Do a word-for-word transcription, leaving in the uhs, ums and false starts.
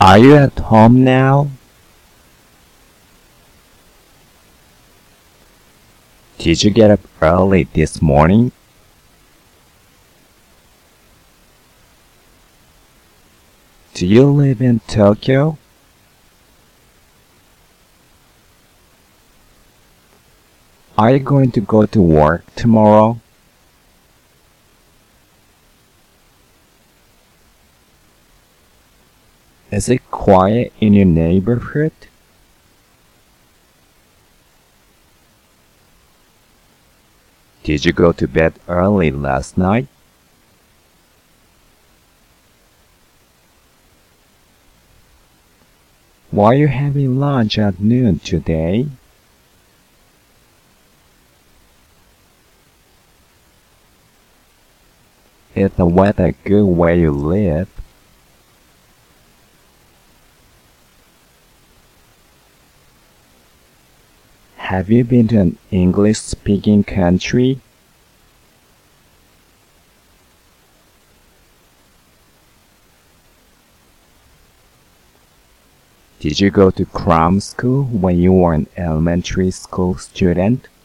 Are you at home now? Did you get up early this morning? Do you live in Tokyo? Are you going to go to work tomorrow? Is it quiet in your neighborhood? Did you go to bed early last night? Why are you having lunch at noon today? Is the weather good where you live? Have you been to an English-speaking country? Did you go to cram school when you were an elementary school student?